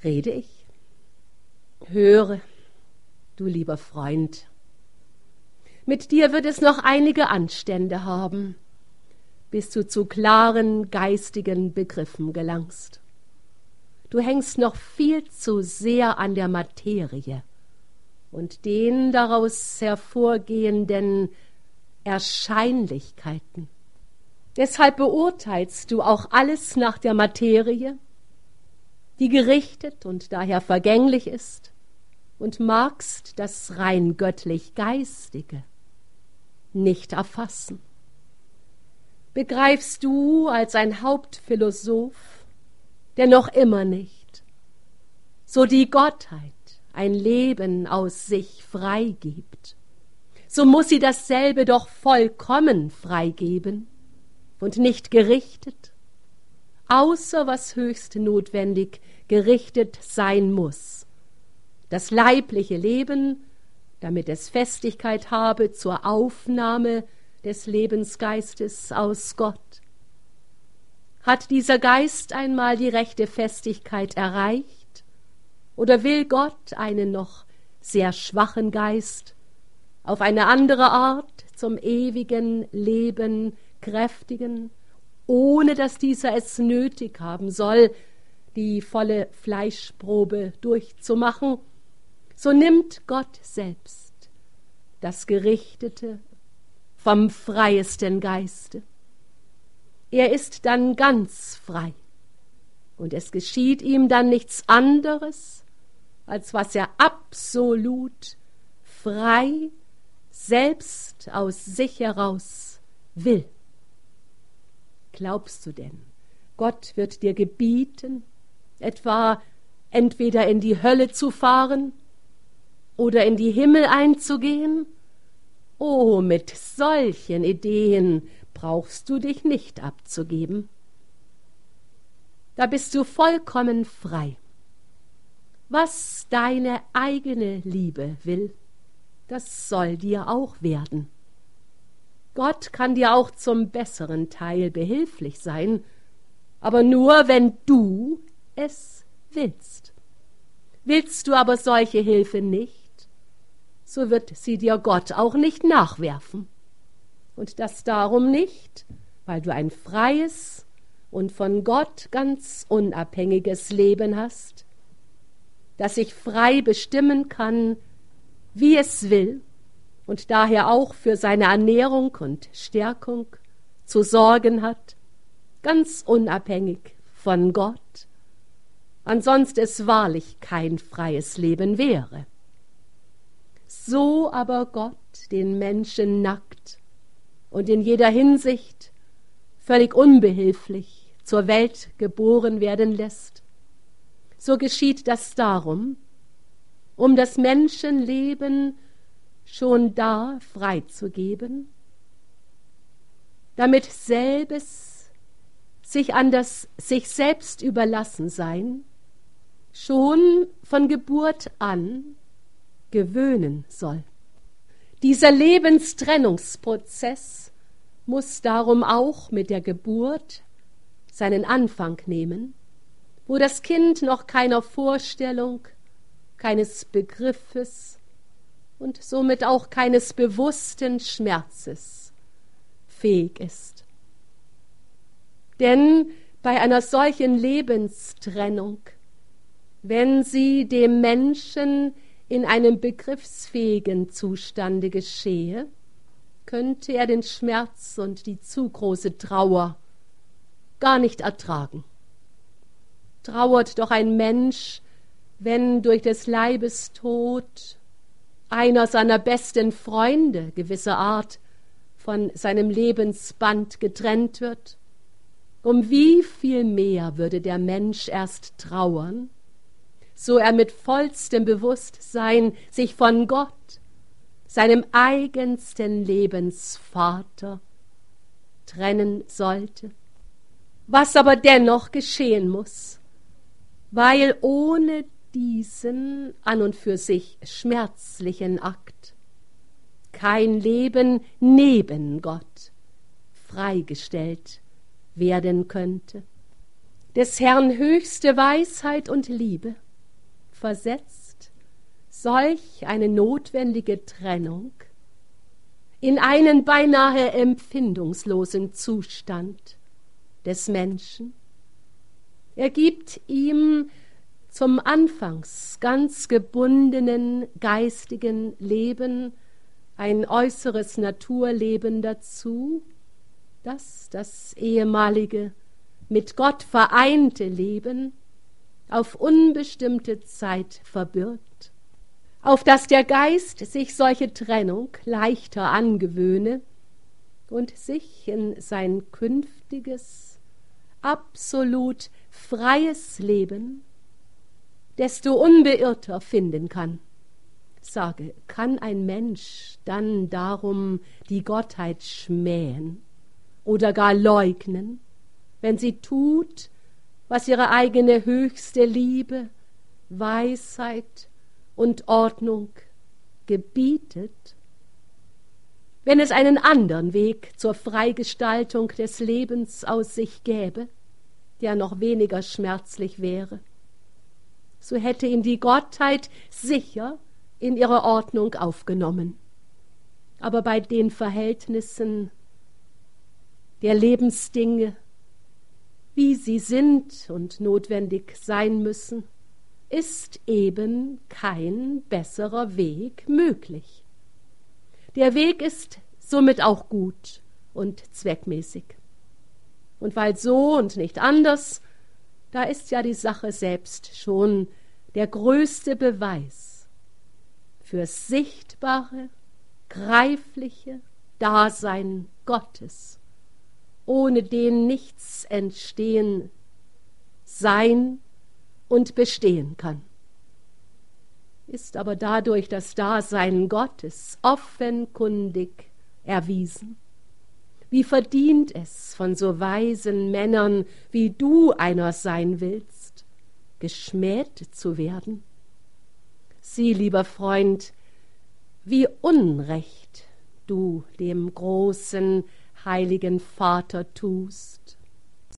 Rede ich? Höre, du lieber Freund, mit dir wird es noch einige Anstände haben, bis du zu klaren geistigen Begriffen gelangst. Du hängst noch viel zu sehr an der Materie und den daraus hervorgehenden Erscheinlichkeiten. Deshalb beurteilst du auch alles nach der Materie, die gerichtet und daher vergänglich ist, und magst das rein göttlich-geistige nicht erfassen. Begreifst du als ein Hauptphilosoph, der noch immer nicht, so die Gottheit ein Leben aus sich freigibt, so muß sie dasselbe doch vollkommen freigeben und nicht gerichtet, außer was höchst notwendig gerichtet sein muß. Das leibliche Leben, damit es Festigkeit habe zur Aufnahme des Lebensgeistes aus Gott. Hat dieser Geist einmal die rechte Festigkeit erreicht, oder will Gott einen noch sehr schwachen Geist auf eine andere Art zum ewigen Leben kräftigen, ohne dass dieser es nötig haben soll, die volle Fleischprobe durchzumachen, so nimmt Gott selbst das Gerichtete vom freiesten Geiste. Er ist dann ganz frei, und es geschieht ihm dann nichts anderes, als was er absolut frei selbst aus sich heraus will. Glaubst du denn, Gott wird dir gebieten, etwa entweder in die Hölle zu fahren oder in die Himmel einzugehen? Oh, mit solchen Ideen brauchst du dich nicht abzugeben. Da bist du vollkommen frei. Was deine eigene Liebe will, das soll dir auch werden. Gott kann dir auch zum besseren Teil behilflich sein, aber nur, wenn du es willst. Willst du aber solche Hilfe nicht, so wird sie dir Gott auch nicht nachwerfen. Und das darum nicht, weil du ein freies und von Gott ganz unabhängiges Leben hast, das sich frei bestimmen kann, wie es will, und daher auch für seine Ernährung und Stärkung zu sorgen hat, ganz unabhängig von Gott, ansonst es wahrlich kein freies Leben wäre. So aber Gott den Menschen nackt und in jeder Hinsicht völlig unbehilflich zur Welt geboren werden lässt, so geschieht das darum, um das Menschenleben schon da freizugeben, damit selbes sich an das sich selbst überlassen sein schon von Geburt an gewöhnen soll. Dieser Lebenstrennungsprozess muss darum auch mit der Geburt seinen Anfang nehmen, wo das Kind noch keiner Vorstellung, keines Begriffes und somit auch keines bewussten Schmerzes fähig ist. Denn bei einer solchen Lebenstrennung, wenn sie dem Menschen in einem begriffsfähigen Zustande geschehe, könnte er den Schmerz und die zu große Trauer gar nicht ertragen. Trauert doch ein Mensch, wenn durch des Leibes Tod einer seiner besten Freunde gewisser Art von seinem Lebensband getrennt wird? Um wie viel mehr würde der Mensch erst trauern, so er mit vollstem Bewusstsein sich von Gott, seinem eigensten Lebensvater, trennen sollte? Was aber dennoch geschehen muss, weil ohne diesen an und für sich schmerzlichen Akt kein Leben neben Gott freigestellt werden könnte. Des Herrn höchste Weisheit und Liebe versetzt solch eine notwendige Trennung in einen beinahe empfindungslosen Zustand des Menschen. Er gibt ihm zum anfangs ganz gebundenen geistigen Leben ein äußeres Naturleben dazu, das das ehemalige, mit Gott vereinte Leben auf unbestimmte Zeit verbirgt, auf das der Geist sich solche Trennung leichter angewöhne und sich in sein künftiges, absolut freies Leben desto unbeirrter finden kann. Sage, kann ein Mensch dann darum die Gottheit schmähen oder gar leugnen, wenn sie tut, was ihre eigene höchste Liebe, Weisheit und Ordnung gebietet? Wenn es einen anderen Weg zur Freigestaltung des Lebens aus sich gäbe, der noch weniger schmerzlich wäre, so hätte ihn die Gottheit sicher in ihre Ordnung aufgenommen. Aber bei den Verhältnissen der Lebensdinge, wie sie sind und notwendig sein müssen, ist eben kein besserer Weg möglich. Der Weg ist somit auch gut und zweckmäßig. Und weil so und nicht anders, da ist ja die Sache selbst schon der größte Beweis fürs sichtbare, greifliche Dasein Gottes, ohne den nichts entstehen, sein und bestehen kann. Ist aber dadurch das Dasein Gottes offenkundig erwiesen. Wie verdient es von so weisen Männern, wie du einer sein willst, geschmäht zu werden? Sieh, lieber Freund, wie Unrecht du dem großen, heiligen Vater tust.